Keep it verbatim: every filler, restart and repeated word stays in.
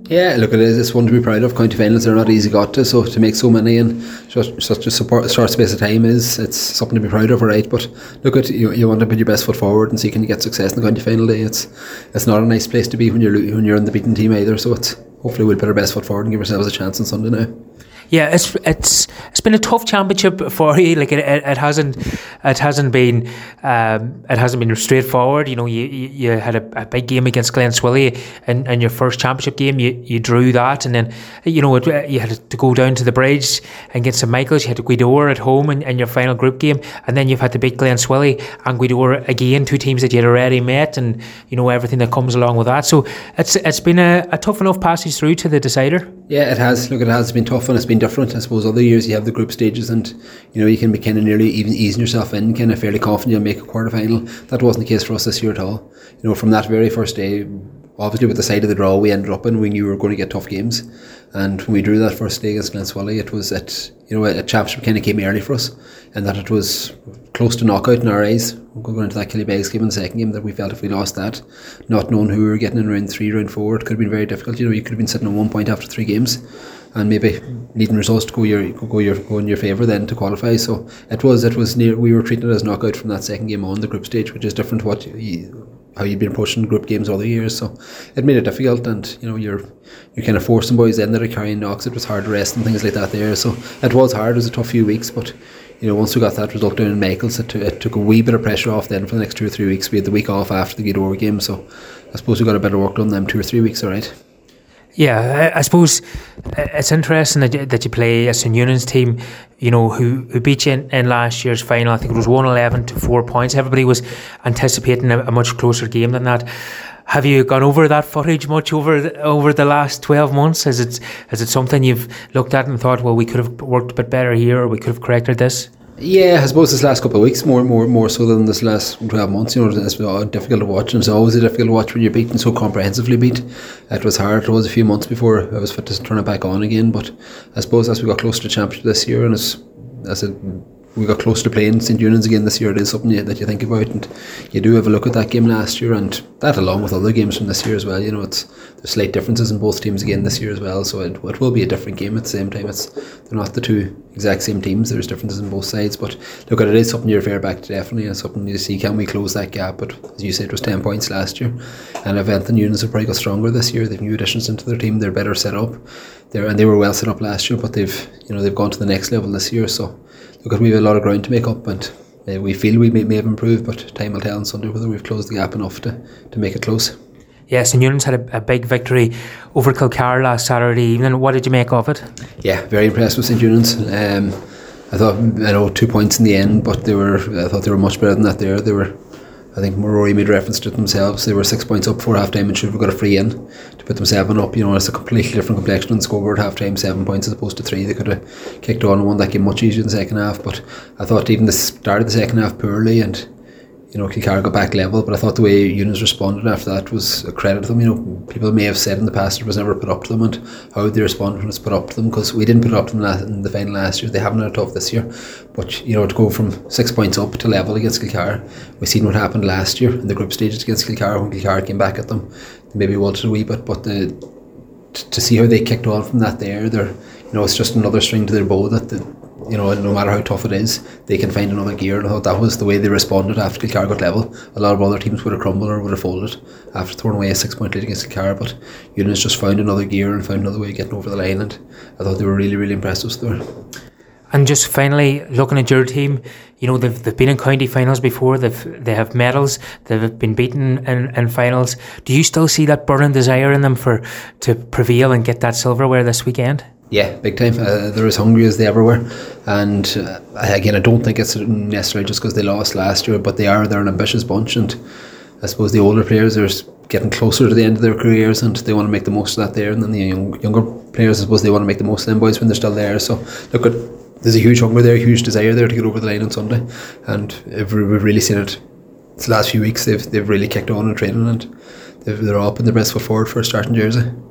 Yeah, look, it is. It's one to be proud of. County finals are not easy got to, so to make so many in such, such a support, short space of time is it's something to be proud of, right? But look, at you, you want to put your best foot forward and see can you get success in the county final day. It's it's not a nice place to be when you're when you're in the beaten team either. So it's hopefully we'll put our best foot forward and give ourselves a chance on Sunday now. Yeah, it's it's it's been a tough championship for you. Like it, it, it hasn't it hasn't been um, it hasn't been straightforward. You know, you you, you had a, a big game against Glenswilly in, in your first championship game. You you drew that, and then you know it, you had to go down to the bridge and get Saint Michael's. You had to Gweedore at home in, in your final group game, and then you've had to beat Glenswilly and Gweedore again, two teams that you had already met, and you know everything that comes along with that. So it's it's been a, a tough enough passage through to the decider. Yeah, it has. Look, it has been tough and it's been different. I suppose other years you have the group stages and you know you can be kind of nearly even easing yourself in, kind of fairly confident you'll make a quarter final. That wasn't the case for us this year at all. You know, from that very first day, obviously with the side of the draw we ended up in, we knew we were going to get tough games. And when we drew that first day against Glenswilly, it was at you know a championship kind of came early for us, and that it was close to knockout in our eyes. We'll go into that Killybegs game in the second game that we felt if we lost that, not knowing who we were getting in round three, round four, it could have been very difficult. You know, you could have been sitting on one point after three games, and maybe needing results to go your go your go in your favour then to qualify. So it was it was near. We were treating it as knockout from that second game on the group stage, which is different to what you, how you've been approaching group games other years. So it made it difficult, and you know you're you're kind of forcing boys in that are carrying knocks. It was hard to rest and things like that there. So it was hard. It was a tough few weeks, but you know once we got that result down in Michaels, it, t- it took a wee bit of pressure off. Then for the next two or three weeks, we had the week off after the Gweedore game. So I suppose we got a bit of work done them two or three weeks. All right. Yeah, I, I suppose it's interesting that you, that you play a Saint Eunan's team, you know, who, who beat you in, in last year's final. I think it was one eleven to four points. Everybody was anticipating a, a much closer game than that. Have you gone over that footage much over the, over the last twelve months? Is it is it something you've looked at and thought, well, we could have worked a bit better here, or we could have corrected this? Yeah, I suppose this last couple of weeks more more more so than this last twelve months, you know, it's difficult to watch, and it's always difficult to watch when you're beaten so comprehensively beat. It was hard. It was a few months before I was fit to turn it back on again, but I suppose as we got closer to championship this year, and as as it, we got close to playing Saint Eunan's again this year, it is something you, that you think about, and you do have a look at that game last year, and that along with other games from this year as well. You know, it's there's slight differences in both teams again this year as well, so it, it will be a different game at the same time. It's they're not the two exact same teams. There's differences in both sides, but look, at it is something you refer back to definitely, and something you see can we close that gap. But as you said, it was ten points last year, and if anything, Eunan's have probably got stronger this year. They've new additions into their team. They're better set up. They're and they were well set up last year, but they've you know they've gone to the next level this year. So look, we have a lot of ground to make up, and uh, we feel we may, may have improved, but time will tell on Sunday whether we've closed the gap enough to, to make it close. Yes, and Eunan's had a, a big victory over Kilcar last Saturday evening. What did you make of it? Yeah, very impressed with Saint Eunan's. Um, I thought, I know, two points in the end, but they were. I thought they were much better than that. There, they were. I think Rory made reference to it themselves. They were six points up before half time and should have got a free in to put them seven up. You know, it's a completely different complexion on the scoreboard half time, seven points as opposed to three. They could have kicked on and won that game much easier in the second half, but I thought even the start of the second half poorly, and you know, Kilcar got back level, but I thought the way Eunan's responded after that was a credit to them. You know, people may have said in the past it was never put up to them, and how they responded when it's put up to them, because we didn't put it up to them in the final last year. They haven't had it tough this year, but you know, to go from six points up to level against Kilcar, we've seen what happened last year in the group stages against Kilcar when Kilcar came back at them. They maybe wilted a wee bit, but the, to see how they kicked on from that there, they're, you know, it's just another string to their bow that the, you know, no matter how tough it is, they can find another gear. And I thought that was the way they responded after Kilcar got level. A lot of other teams would have crumbled or would have folded after throwing away a six point lead against Kilcar, but Eunan's just found another gear and found another way of getting over the line, and I thought they were really, really impressive there. And just finally, looking at your team, you know, they've they've been in county finals before. They've they have medals. They've been beaten in, in finals. Do you still see that burning desire in them for to prevail and get that silverware this weekend? Yeah, big time. Uh, they're as hungry as they ever were, and uh, again, I don't think it's necessarily just because they lost last year, but they are. They're an ambitious bunch, and I suppose the older players are getting closer to the end of their careers, and they want to make the most of that there. And then the young, younger players, I suppose, they want to make the most of them boys when they're still there. So look, at, there's a huge hunger there, a huge desire there to get over the line on Sunday, and we've really seen it. The last few weeks, they've they've really kicked on in training, and they're all putting their best foot forward for a starting jersey.